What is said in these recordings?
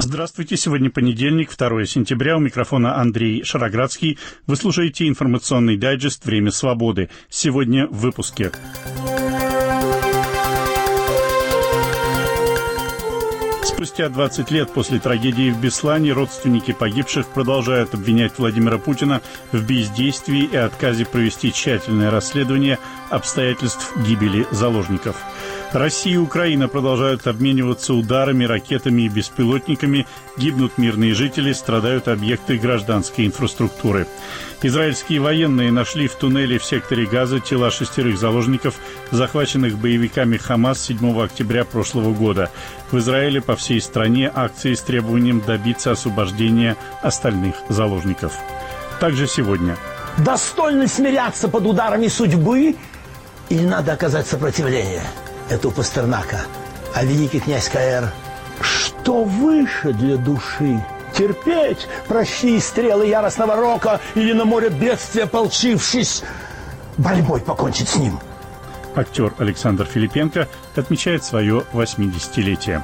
Здравствуйте, сегодня понедельник, 2 сентября, у микрофона Андрей Шароградский. Вы слушаете информационный дайджест «Время свободы». Сегодня в выпуске. Спустя 20 лет после трагедии в Беслане родственники погибших продолжают обвинять Владимира Путина в бездействии и отказе провести тщательное расследование обстоятельств гибели заложников. Россия и Украина продолжают обмениваться ударами, ракетами и беспилотниками. Гибнут мирные жители, страдают объекты гражданской инфраструктуры. Израильские военные нашли в туннеле в секторе Газа тела 6 заложников, захваченных боевиками Хамас 7 октября прошлого года. В Израиле по всей стране акции с требованием добиться освобождения остальных заложников. Также сегодня. Достойно смиряться под ударами судьбы или надо оказать сопротивление? Это у Пастернака. А великий князь К.Р.: что выше для души? Терпеть прощи стрелы яростного рока или на море бедствия, ополчившись, борьбой покончить с ним? Актер Александр Филипенко отмечает свое 80-летие.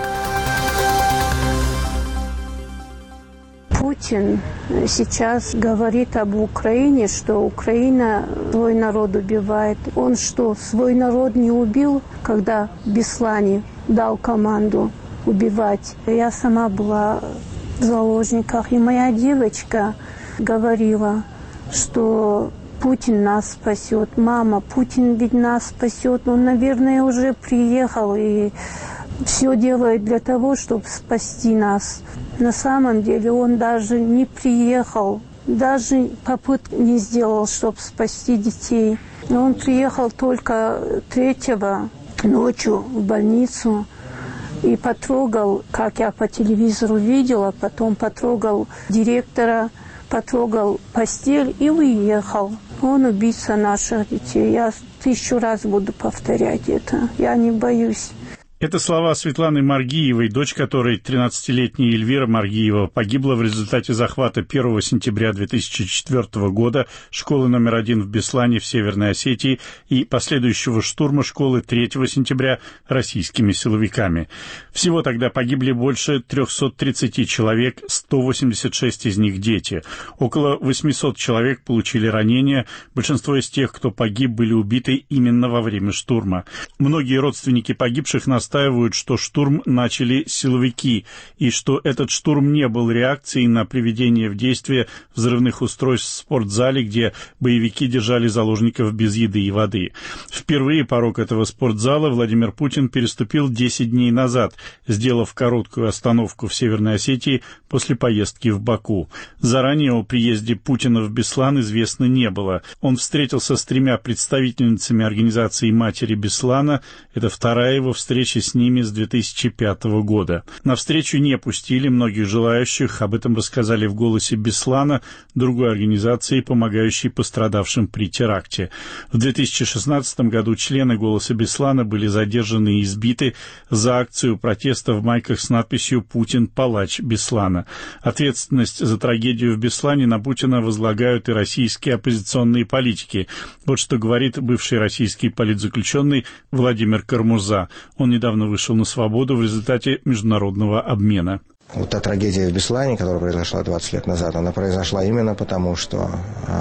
Путин сейчас говорит об Украине, что Украина свой народ убивает. Он что, свой народ не убил, когда в Беслане дал команду убивать? Я сама была в заложниках, и моя девочка говорила, что Путин нас спасет. Мама, Путин ведь нас спасет. Он, наверное, уже приехал и все делает для того, чтобы спасти нас. На самом деле он даже не приехал, даже попытки не сделал, чтобы спасти детей. Он приехал только 3-го ночью в больницу и потрогал, как я по телевизору видела, потом потрогал директора, потрогал постель и уехал. Он убийца наших детей. Я 1000 раз буду повторять это. Я не боюсь. Это слова Светланы Маргиевой, дочь которой, 13-летняя Эльвира Маргиева, погибла в результате захвата 1 сентября 2004 года школы номер 1 в Беслане в Северной Осетии и последующего штурма школы 3 сентября российскими силовиками. Всего тогда погибли больше 330 человек, 186 из них дети. Около 800 человек получили ранения. Большинство из тех, кто погиб, были убиты именно во время штурма. Многие родственники погибших настаивают, что штурм начали силовики, и что этот штурм не был реакцией на приведение в действие взрывных устройств в спортзале, где боевики держали заложников без еды и воды. Впервые порог этого спортзала Владимир Путин переступил 10 дней назад, сделав короткую остановку в Северной Осетии после поездки в Баку. Заранее о приезде Путина в Беслан известно не было. Он встретился с 3 представительницами организации «Матери Беслана». Это вторая его встреча с ними с 2005 года. На встречу не пустили многих желающих, об этом рассказали в «Голосе Беслана», другой организации, помогающей пострадавшим при теракте. В 2016 году члены «Голоса Беслана» были задержаны и избиты за акцию протеста в майках с надписью «Путин – палач Беслана». Ответственность за трагедию в Беслане на Путина возлагают и российские оппозиционные политики. Вот что говорит бывший российский политзаключенный Владимир Кармурза. Он недавно вышел на свободу в результате международного обмена. Вот та трагедия в Беслане, которая произошла 20 лет назад, она произошла именно потому, что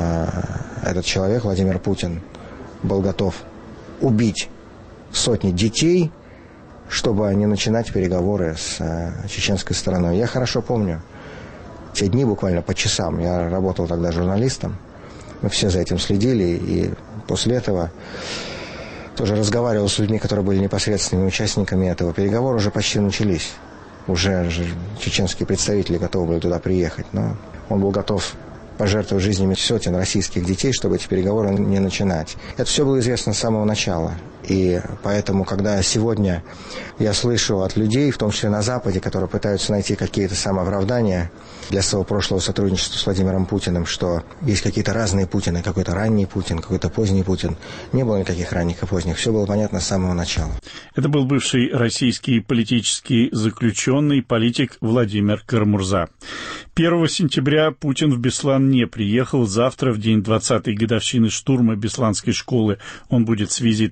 этот человек, Владимир Путин, был готов убить сотни детей, чтобы не начинать переговоры с чеченской стороной. Я хорошо помню те дни, буквально по часам. Я работал тогда журналистом. Мы все за этим следили, и после этого тоже разговаривал с людьми, которые были непосредственными участниками этого. Переговоры уже почти начались. Уже чеченские представители готовы были туда приехать. Но он был готов пожертвовать жизнями сотен российских детей, чтобы эти переговоры не начинать. Это все было известно с самого начала. И поэтому, когда сегодня я слышу от людей, в том числе на Западе, которые пытаются найти какие-то самооправдания для своего прошлого сотрудничества с Владимиром Путиным, что есть какие-то разные Путины, какой-то ранний Путин, какой-то поздний Путин. Не было никаких ранних и поздних. Все было понятно с самого начала. Это был бывший российский политический заключенный, политик Владимир Кармурза. 1 сентября Путин в Беслан не приехал. Завтра, в день 20-й годовщины штурма Бесланской школы, он будет с визитом в Монголию.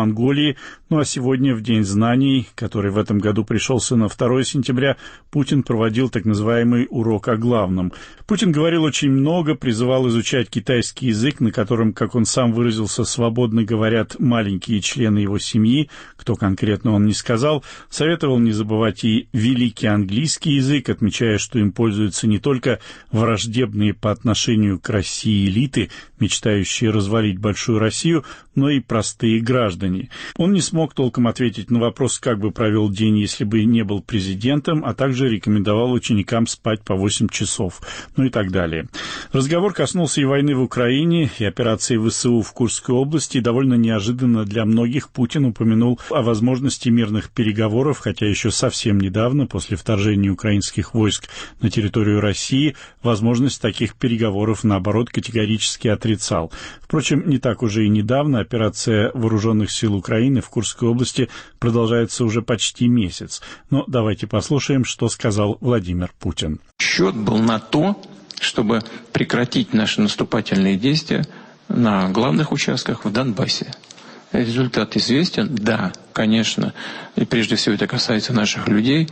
Монголии. Ну а сегодня, в День знаний, который в этом году пришелся на 2 сентября, Путин проводил так называемый урок о главном. Путин говорил очень много, призывал изучать китайский язык, на котором, как он сам выразился, свободно говорят маленькие члены его семьи, кто конкретно он не сказал, советовал не забывать и великий английский язык, отмечая, что им пользуются не только враждебные по отношению к России элиты, мечтающие развалить большую Россию, но и простые граждане. Он не смог толком ответить на вопрос, как бы провел день, если бы не был президентом, а также рекомендовал ученикам спать по 8 часов, ну и так далее. Разговор коснулся и войны в Украине, и операции ВСУ в Курской области, и довольно неожиданно для многих Путин упомянул о возможности мирных переговоров, хотя еще совсем недавно, после вторжения украинских войск на территорию России, возможность таких переговоров, наоборот, категорически отрицал. Впрочем, не так уже и недавно операция вооруженных сил Украины в Курской области продолжается уже почти месяц. Но давайте послушаем, что сказал Владимир Путин. Счет был на то, чтобы прекратить наши наступательные действия на главных участках в Донбассе. Результат известен? Да, конечно. И прежде всего это касается наших людей.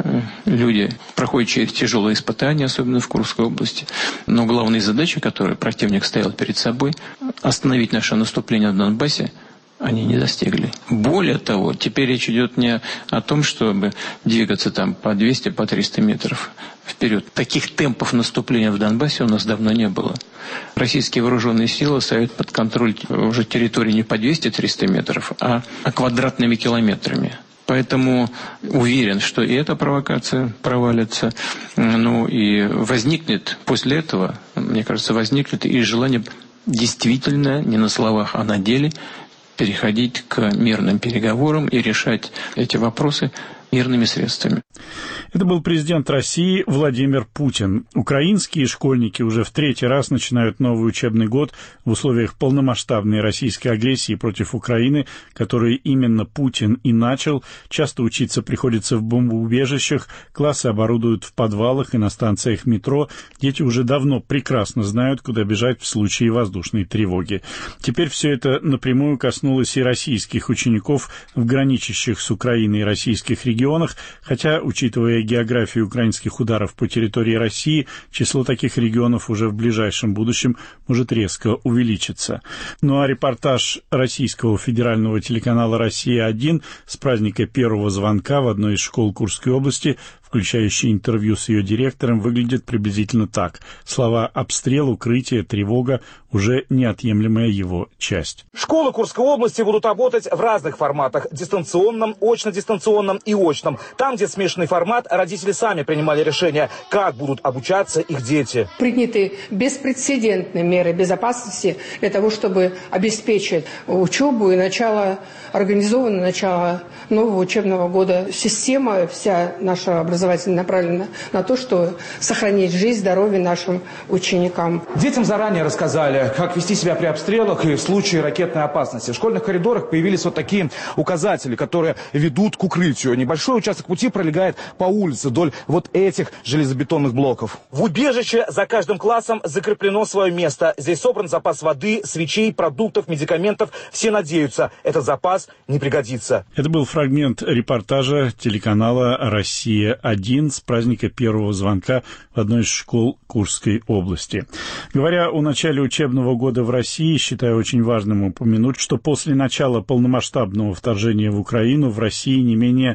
Люди проходят через тяжелые испытания, особенно в Курской области. Но главные задачи, которые противник ставил перед собой, остановить наше наступление в Донбассе, они не достигли. Более того, теперь речь идет не о том, чтобы двигаться там по 200, по 300 метров вперед. Таких темпов наступления в Донбассе у нас давно не было. Российские вооруженные силы ставят под контроль уже территории не по 200-300 метров, а квадратными километрами. Поэтому уверен, что и эта провокация провалится. Ну и возникнет после этого, мне кажется, возникнет и желание действительно, не на словах, а на деле, переходить к мирным переговорам и решать эти вопросы мирными средствами. Это был президент России Владимир Путин. Украинские школьники уже в 3-й раз начинают новый учебный год в условиях полномасштабной российской агрессии против Украины, которую именно Путин и начал. Часто учиться приходится в бомбоубежищах, классы оборудуют в подвалах и на станциях метро. Дети уже давно прекрасно знают, куда бежать в случае воздушной тревоги. Теперь все это напрямую коснулось и российских учеников в граничащих с Украиной российских регионах, хотя, учитывая географию украинских ударов по территории России, число таких регионов уже в ближайшем будущем может резко увеличиться. Ну а репортаж российского федерального телеканала «Россия-1» с праздника первого звонка в одной из школ Курской области, включающий интервью с ее директором, выглядит приблизительно так. Слова «обстрел», «укрытие», «тревога» уже неотъемлемая его часть. Школы Курской области будут работать в разных форматах – дистанционном, очно-дистанционном и очном. Там, где смешанный формат, родители сами принимали решение, как будут обучаться их дети. Приняты беспрецедентные меры безопасности для того, чтобы обеспечить учебу и организованное начало нового учебного года. Система вся наша образовательная направлена на то, чтобы сохранить жизнь, здоровье нашим ученикам. Детям заранее рассказали, как вести себя при обстрелах и в случае ракетной опасности. В школьных коридорах появились вот такие указатели, которые ведут к укрытию. Небольшой участок пути пролегает по улице вдоль вот этих железобетонных блоков. В убежище за каждым классом закреплено свое место. Здесь собран запас воды, свечей, продуктов, медикаментов. Все надеются, этот запас не пригодится. Это был фрагмент репортажа телеканала «Россия-1» с праздника первого звонка в одной из школ Курской области. Говоря о начале учебного года в России, считаю очень важным упомянуть, что после начала полномасштабного вторжения в Украину в России не менее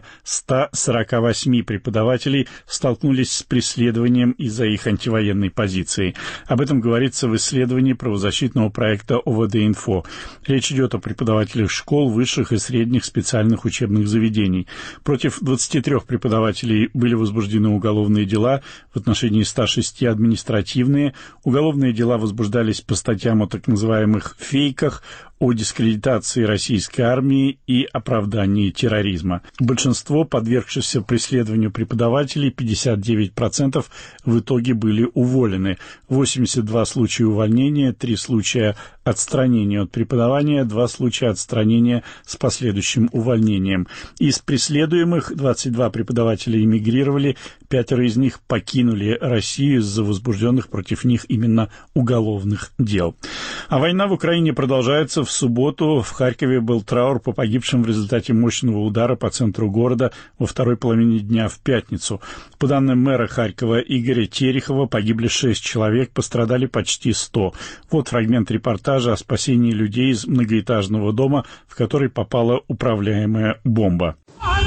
148 преподавателей столкнулись с преследованием из-за их антивоенной позиции. Об этом говорится в исследовании правозащитного проекта ОВД-Инфо. Речь идет о преподавателях школ, высших и средних специальных учебных заведений. Против 23 преподавателей были возбуждены уголовные дела, в отношении 106 административные. Уголовные дела возбуждались по статьям о так называемых «фейках», о дискредитации российской армии и оправдании терроризма. Большинство подвергшихся преследованию преподавателей, 59%, в итоге были уволены. 82 случая увольнения, 3 случая отстранения от преподавания, 2 случая отстранения с последующим увольнением. Из преследуемых 22 преподавателя эмигрировали, 5 из них покинули Россию из-за возбужденных против них именно уголовных дел. А война в Украине продолжается. В субботу в Харькове был траур по погибшим в результате мощного удара по центру города во второй половине дня в пятницу. По данным мэра Харькова Игоря Терехова, погибли 6 человек, пострадали почти 100. Вот фрагмент репортажа о спасении людей из многоэтажного дома, в который попала управляемая бомба.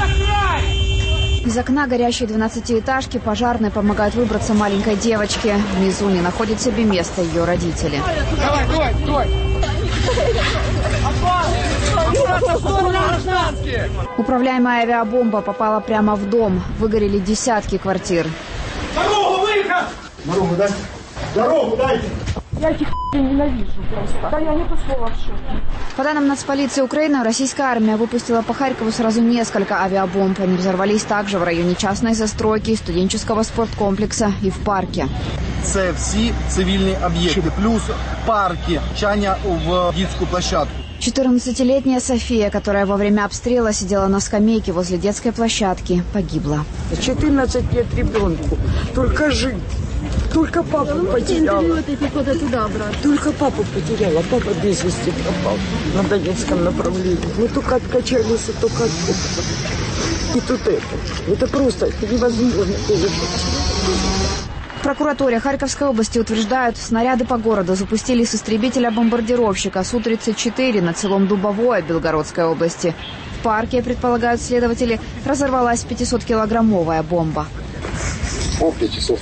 Из окна горящей 12-этажки пожарные помогают выбраться маленькой девочке. Внизу не находят себе места ее родители. Давай! Управляемая авиабомба попала прямо в дом. Выгорели десятки квартир. Дорогу, выход! Дорогу дайте! Дорогу дайте! Я этих ненавижу просто. Да я не то слово в шоке. По данным Нацполиции Украины, российская армия выпустила по Харькову сразу несколько авиабомб. Они взорвались также в районе частной застройки, студенческого спорткомплекса и в парке. Це всі цивільні об'єкти, плюс парки, влучання в детскую площадку. 14-летняя София, которая во время обстрела сидела на скамейке возле детской площадки, погибла. 14 лет ребенку. Только жить. Только папу потеряла. Только папу потеряла. Папа без вести пропал на Донецком направлении. Мы только откачались, только оттуда. И тут это просто невозможно пережить. В прокуратуре Харьковской области утверждают, снаряды по городу запустили с истребителя-бомбардировщика Су-34 над селом Дубовое Белгородской области. В парке, предполагают следователи, разорвалась 500-килограммовая бомба. По 500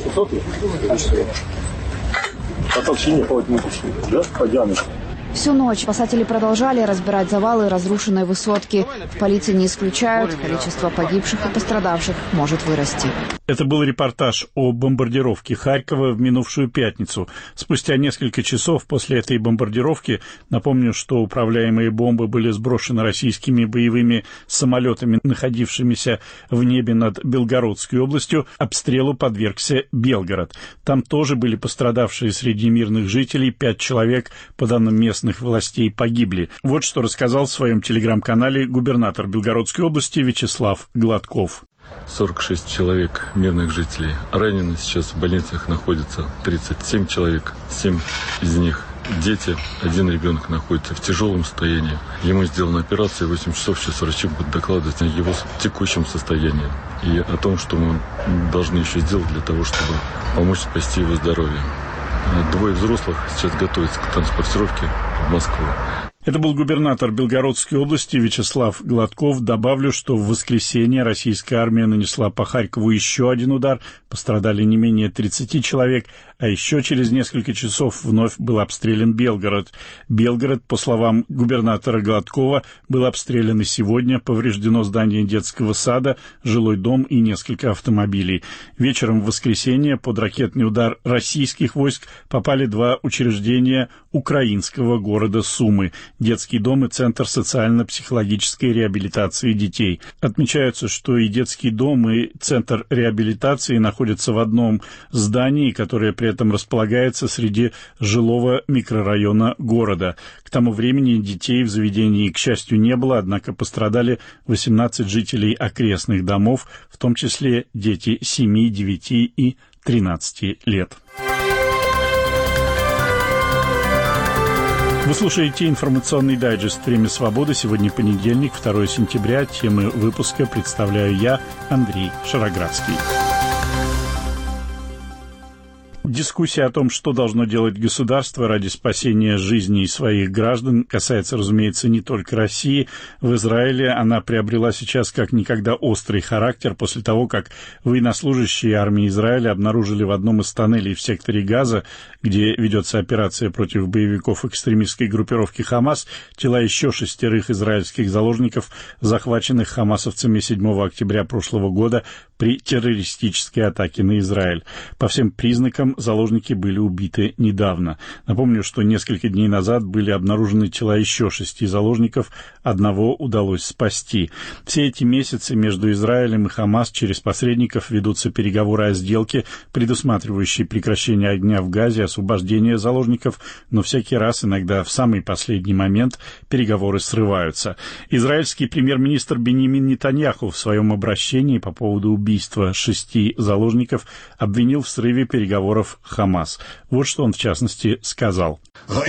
по толщине, по толщине, да, по диаметру. Всю ночь спасатели продолжали разбирать завалы разрушенной высотки. Полиции не исключают, количество погибших и пострадавших может вырасти. Это был репортаж о бомбардировке Харькова в минувшую пятницу. Спустя несколько часов после этой бомбардировки, напомню, что управляемые бомбы были сброшены российскими боевыми самолетами, находившимися в небе над Белгородской областью, обстрелу подвергся Белгород. Там тоже были пострадавшие среди мирных жителей, 5 человек, по данным местных властей, погибли. Вот что рассказал в своем телеграм-канале губернатор Белгородской области Вячеслав Гладков. 46 человек мирных жителей ранены. Сейчас в больницах находится 37 человек. 7 из них дети. 1 ребенок находится в тяжелом состоянии. Ему сделана операция. 8 часов сейчас врачи будут докладывать о его текущем состоянии. И о том, что мы должны еще сделать для того, чтобы помочь спасти его здоровье. 2 взрослых сейчас готовятся к транспортировке в Москву. Это был губернатор Белгородской области Вячеслав Гладков. Добавлю, что в воскресенье российская армия нанесла по Харькову еще один удар. Пострадали не менее 30 человек, а еще через несколько часов вновь был обстрелян Белгород. Белгород, по словам губернатора Гладкова, был обстрелян и сегодня. Повреждено здание детского сада, жилой дом и несколько автомобилей. Вечером в воскресенье под ракетный удар российских войск попали 2 учреждения украинского города Сумы. Детский дом и Центр социально-психологической реабилитации детей. Отмечается, что и детский дом, и Центр реабилитации находятся в одном здании, которое при этом располагается среди жилого микрорайона города. К тому времени детей в заведении, к счастью, не было, однако пострадали 18 жителей окрестных домов, в том числе дети 7, 9 и 13 лет. Вы слушаете информационный дайджест «Время свободы». Сегодня понедельник, 2 сентября. Темы выпуска представляю я, Андрей Шароградский. Дискуссия о том, что должно делать государство ради спасения жизней своих граждан, касается, разумеется, не только России. В Израиле она приобрела сейчас как никогда острый характер после того, как военнослужащие армии Израиля обнаружили в одном из тоннелей в секторе Газа, где ведется операция против боевиков экстремистской группировки «Хамас», тела еще 6 израильских заложников, захваченных хамасовцами 7 октября прошлого года при террористической атаке на Израиль. По всем признакам заложники были убиты недавно. Напомню, что несколько дней назад были обнаружены тела еще 6 заложников, одного удалось спасти. Все эти месяцы между Израилем и Хамас через посредников ведутся переговоры о сделке, предусматривающей прекращение огня в Газе, освобождение заложников, но всякий раз, иногда в самый последний момент, переговоры срываются. Израильский премьер-министр Биньямин Нетаньяху в своем обращении по поводу убийства 6 заложников обвинил в срыве переговоров заложников Хамас. Вот что он, в частности, сказал. Мы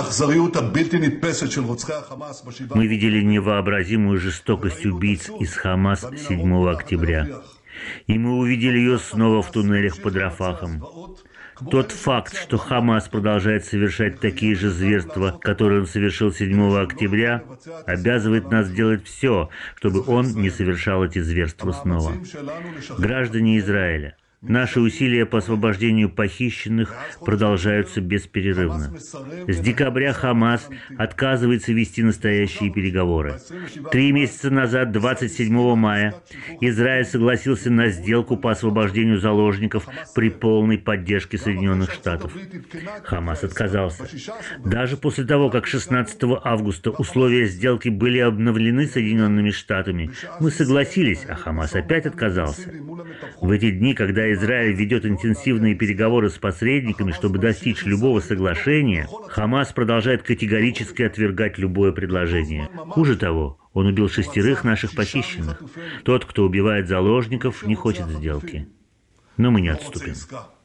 видели невообразимую жестокость убийц из Хамас 7 октября. И мы увидели ее снова в туннелях под Рафахом. Тот факт, что Хамас продолжает совершать такие же зверства, которые он совершил 7 октября, обязывает нас сделать все, чтобы он не совершал эти зверства снова. Граждане Израиля, наши усилия по освобождению похищенных продолжаются беспрерывно. С декабря Хамас отказывается вести настоящие переговоры. 3 месяца назад, 27 мая, Израиль согласился на сделку по освобождению заложников при полной поддержке Соединенных Штатов. Хамас отказался. Даже после того, как 16 августа условия сделки были обновлены Соединенными Штатами, мы согласились, а Хамас опять отказался. В эти дни, когда Израиль ведет интенсивные переговоры с посредниками, чтобы достичь любого соглашения, Хамас продолжает категорически отвергать любое предложение. Хуже того, он убил 6 наших похищенных. Тот, кто убивает заложников, не хочет сделки. Но мы не отступим.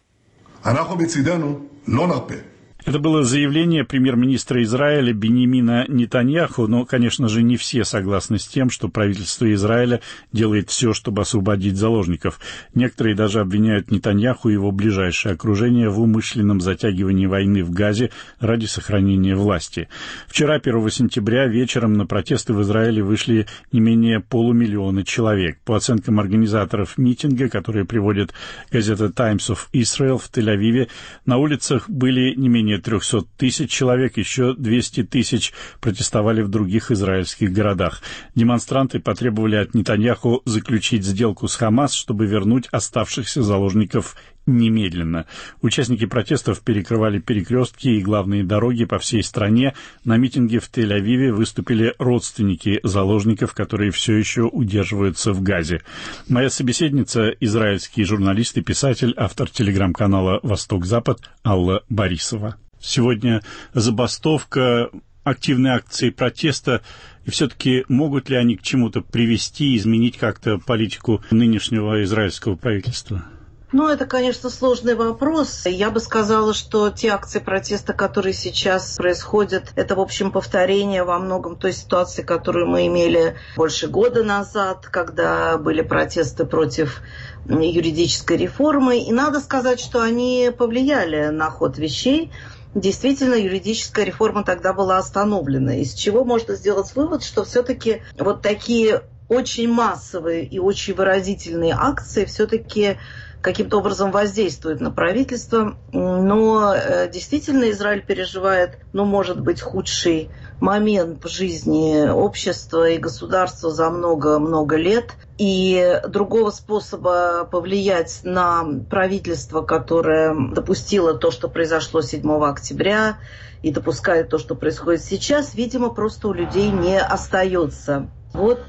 Это было заявление премьер-министра Израиля Биньямина Нетаньяху, но, конечно же, не все согласны с тем, что правительство Израиля делает все, чтобы освободить заложников. Некоторые даже обвиняют Нетаньяху и его ближайшее окружение в умышленном затягивании войны в Газе ради сохранения власти. Вчера, 1 сентября, вечером на протесты в Израиле вышли не менее 500 000 человек. По оценкам организаторов митинга, которые приводит газета Times of Israel в Тель-Авиве, на улицах были не менее 300 000 человек, еще 200 000 протестовали в других израильских городах. Демонстранты потребовали от Нетаньяху заключить сделку с Хамас, чтобы вернуть оставшихся заложников немедленно. Участники протестов перекрывали перекрестки и главные дороги по всей стране. На митинге в Тель-Авиве выступили родственники заложников, которые все еще удерживаются в Газе. Моя собеседница — израильский журналист и писатель, автор телеграм-канала «Восток-Запад» Алла Борисова. Сегодня забастовка, активные акции протеста, и все-таки могут ли они к чему-то привести, изменить как-то политику нынешнего израильского правительства? Ну, это, конечно, сложный вопрос. Я бы сказала, что те акции протеста, которые сейчас происходят, это, в общем, повторение во многом той ситуации, которую мы имели больше года назад, когда были протесты против юридической реформы. И надо сказать, что они повлияли на ход вещей. Действительно, юридическая реформа тогда была остановлена. Из чего можно сделать вывод, что все-таки вот такие очень массовые и очень выразительные акции все-таки каким-то образом воздействует на правительство, но действительно Израиль переживает, может быть, худший момент в жизни общества и государства за много-много лет. И другого способа повлиять на правительство, которое допустило то, что произошло 7 октября, и допускает то, что происходит сейчас, видимо, просто у людей не остается. Вот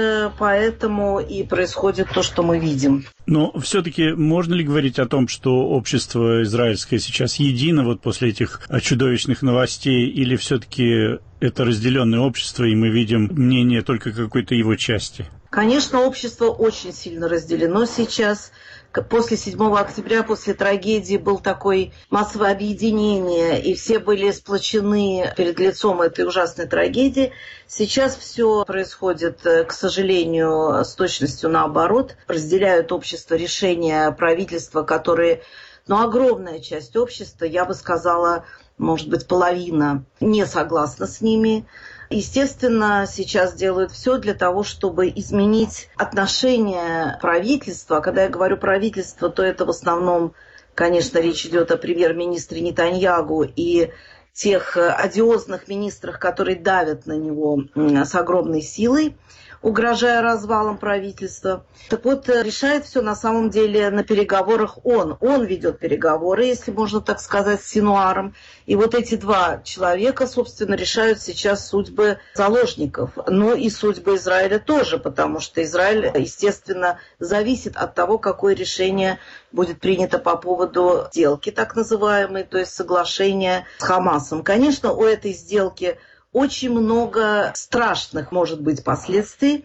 поэтому и происходит то, что мы видим. Но все-таки можно ли говорить о том, что общество израильское сейчас едино вот после этих чудовищных новостей, или все-таки это разделенное общество, и мы видим мнение только какой-то его части? Конечно, общество очень сильно разделено сейчас. После 7 октября, после трагедии, был такое массовое объединение, и все были сплочены перед лицом этой ужасной трагедии. Сейчас все происходит, к сожалению, с точностью наоборот. Разделяют общество решения правительства, которые, огромная часть общества, я бы сказала, может быть, половина, не согласна с ними. Естественно, сейчас делают все для того, чтобы изменить отношение правительства. Когда я говорю правительство, то это в основном, конечно, речь идет о премьер-министре Нетаньяху и тех одиозных министрах, которые давят на него с огромной силой, угрожая развалом правительства. Так вот, решает все на самом деле на переговорах он. Он ведет переговоры, если можно так сказать, с Синуаром. И вот эти два человека, собственно, решают сейчас судьбы заложников. Но и судьбы Израиля тоже, потому что Израиль, естественно, зависит от того, какое решение будет принято по поводу сделки, так называемой, то есть соглашения с Хамасом. Конечно, у этой сделки очень много страшных, может быть, последствий.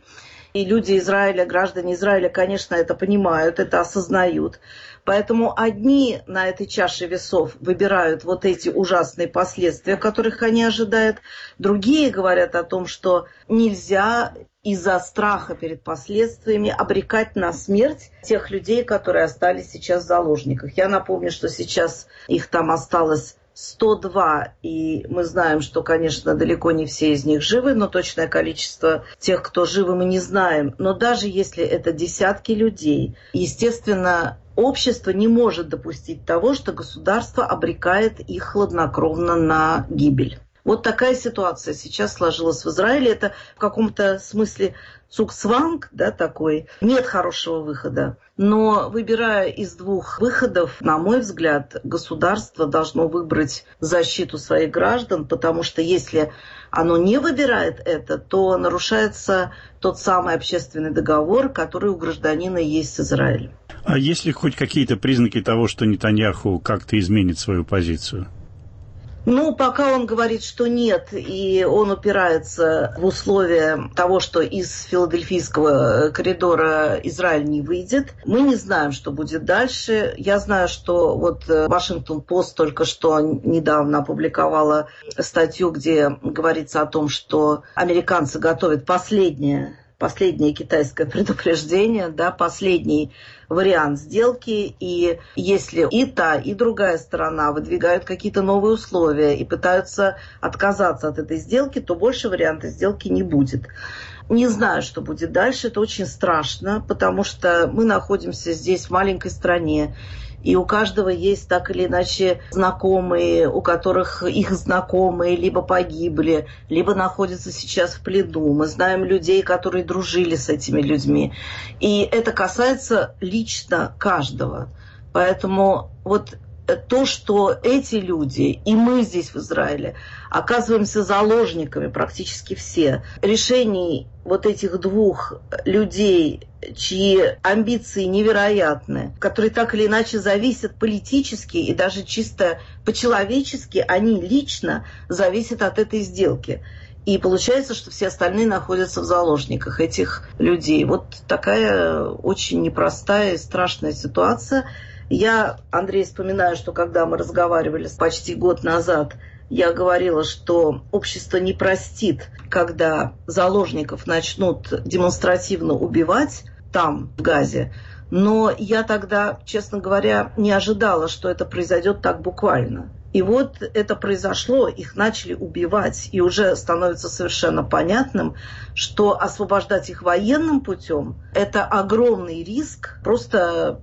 И люди Израиля, граждане Израиля, конечно, это понимают, это осознают. Поэтому одни на этой чаше весов выбирают вот эти ужасные последствия, которых они ожидают. Другие говорят о том, что нельзя из-за страха перед последствиями обрекать на смерть тех людей, которые остались сейчас в заложниках. Я напомню, что сейчас их там осталось 102, и мы знаем, что, конечно, далеко не все из них живы, но точное количество тех, кто живы, мы не знаем. Но даже если это десятки людей, естественно, общество не может допустить того, что государство обрекает их хладнокровно на гибель. Вот такая ситуация сейчас сложилась в Израиле. Это в каком-то смысле цугцванг, да, такой. Нет хорошего выхода. Но выбирая из двух выходов, на мой взгляд, государство должно выбрать защиту своих граждан, потому что если оно не выбирает это, то нарушается тот самый общественный договор, который у гражданина есть с Израилем. А есть ли хоть какие-то признаки того, что Нетаньяху как-то изменит свою позицию? Ну, пока он говорит, что нет, и он упирается в условия того, что из филадельфийского коридора Израиль не выйдет. Мы не знаем, что будет дальше. Я знаю, что вот Вашингтон-Пост только что недавно опубликовала статью, где говорится о том, что американцы готовят последнее китайское предупреждение, да, последний вариант сделки, и если и та, и другая сторона выдвигают какие-то новые условия и пытаются отказаться от этой сделки, то больше варианта сделки не будет. Не знаю, что будет дальше, это очень страшно, потому что мы находимся здесь, в маленькой стране, и у каждого есть так или иначе знакомые, у которых их знакомые либо погибли, либо находятся сейчас в плену. Мы знаем людей, которые дружили с этими людьми. И это касается лично каждого. Поэтому вот то, что эти люди, и мы здесь в Израиле, оказываемся заложниками, практически все, решений вот этих двух людей, чьи амбиции невероятны, которые так или иначе зависят политически и даже чисто по-человечески, они лично зависят от этой сделки. И получается, что все остальные находятся в заложниках этих людей. Вот такая очень непростая и страшная ситуация. Я, Андрей, вспоминаю, что когда мы разговаривали почти год назад, я говорила, что общество не простит, когда заложников начнут демонстративно убивать там, в Газе. Но я тогда, честно говоря, не ожидала, что это произойдет так буквально. И вот это произошло, их начали убивать, и уже становится совершенно понятным, что освобождать их военным путем – это огромный риск, просто,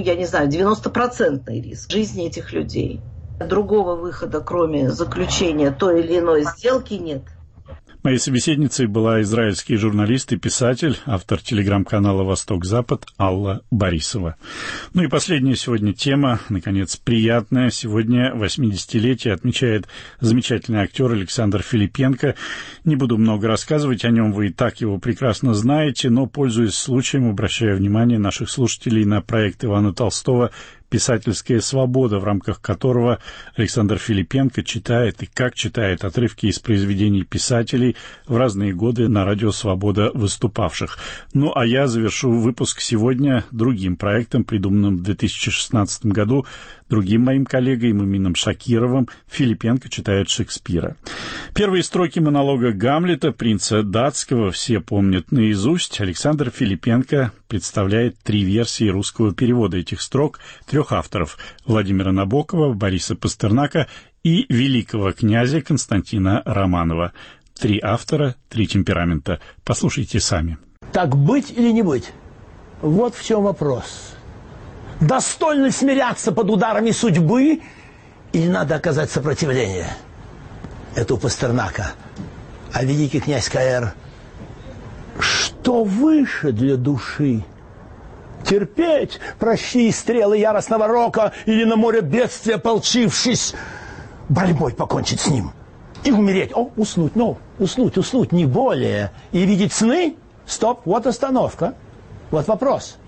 90% риск жизни этих людей. Другого выхода, кроме заключения той или иной сделки, нет. Моей собеседницей была израильский журналист и писатель, автор телеграм-канала «Восток-Запад» Алла Борисова. Ну и последняя сегодня тема, наконец, приятная. Сегодня 80-летие отмечает замечательный актер Александр Филипенко. Не буду много рассказывать о нем, вы и так его прекрасно знаете, но, пользуясь случаем, обращаю внимание наших слушателей на проект Ивана Толстого «Писательская свобода», в рамках которого Александр Филипенко читает и как читает отрывки из произведений писателей в разные годы на радио «Свобода» выступавших. Ну, а я завершу выпуск сегодня другим проектом, придуманным в 2016 году другим моим коллегой Мумином Шакировым. Филипенко читает Шекспира. Первые строки монолога Гамлета, принца датского, все помнят наизусть. Александр Филипенко представляет 3 версии русского перевода этих строк 3 авторов – Владимира Набокова, Бориса Пастернака и великого князя Константина Романова. 3 автора, 3 темперамента. Послушайте сами. Так быть или не быть? Вот в чем вопрос. Достойно смиряться под ударами судьбы или надо оказать сопротивление? Это у Пастернака. А великий князь К.Р. Что выше для души? Терпеть прощи стрелы яростного рока или на море бедствия полчившись, борьбой покончить с ним и умереть. Уснуть, уснуть, не более. И видеть сны? Стоп, вот остановка. Вот вопрос.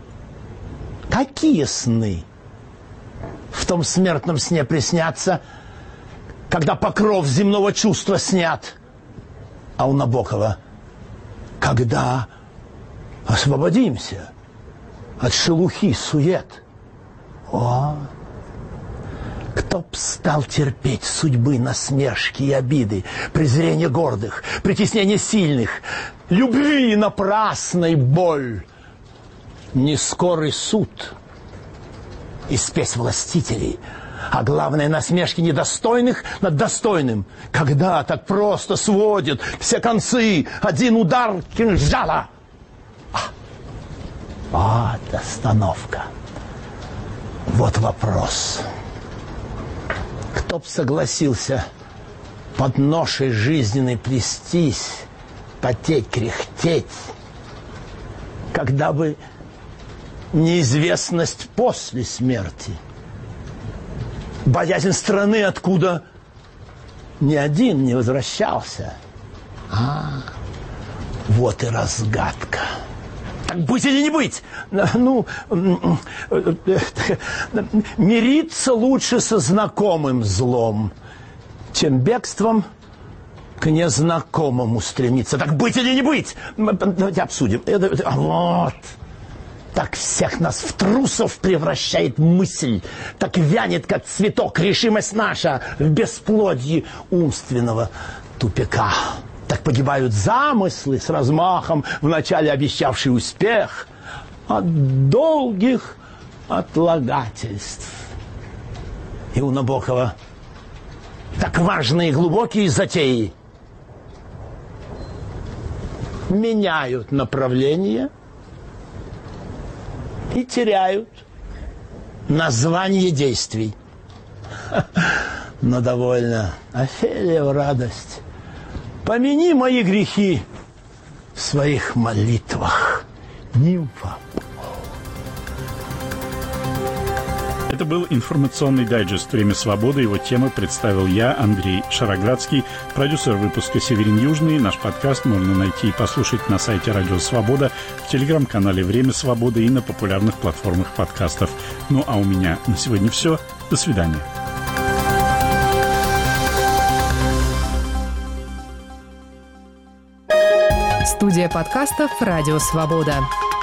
Какие сны в том смертном сне приснятся, когда покров земного чувства снят? А у Набокова, когда Освободимся от шелухи, сует. О, кто б стал терпеть судьбы, насмешки и обиды, презрение гордых, притеснение сильных, любви напрасной боль, нескорый суд и спесь властителей, а главное, насмешки недостойных над достойным, когда так просто сводят все концы один удар кинжала. Вот остановка. Вот вопрос. Кто б согласился под ношей жизненной плестись, потеть, кряхтеть, когда бы неизвестность после смерти, боязнь страны, откуда ни один не возвращался. Вот и разгадка. Так быть или не быть? Ну, мириться лучше со знакомым злом, чем бегством к незнакомому стремиться. Так быть или не быть? Давайте обсудим. Вот. Так всех нас в трусов превращает мысль. Так вянет, как цветок, решимость наша в бесплодье умственного тупика. Так погибают замыслы с размахом, вначале обещавшие успех, от долгих отлагательств. И у Набокова так важные и глубокие затеи меняют направление и теряют название действий. Но довольно. Офелия в радость. Помяни мои грехи в своих молитвах, нимфа. Это был информационный дайджест «Время свободы». Его темы представил я, Андрей Шароградский, продюсер выпуска «Северин Южный». Наш подкаст можно найти и послушать на сайте «Радио Свобода», в телеграм-канале «Время свободы» и на популярных платформах подкастов. Ну а у меня на сегодня все. До свидания. Студия подкастов «Радио Свобода».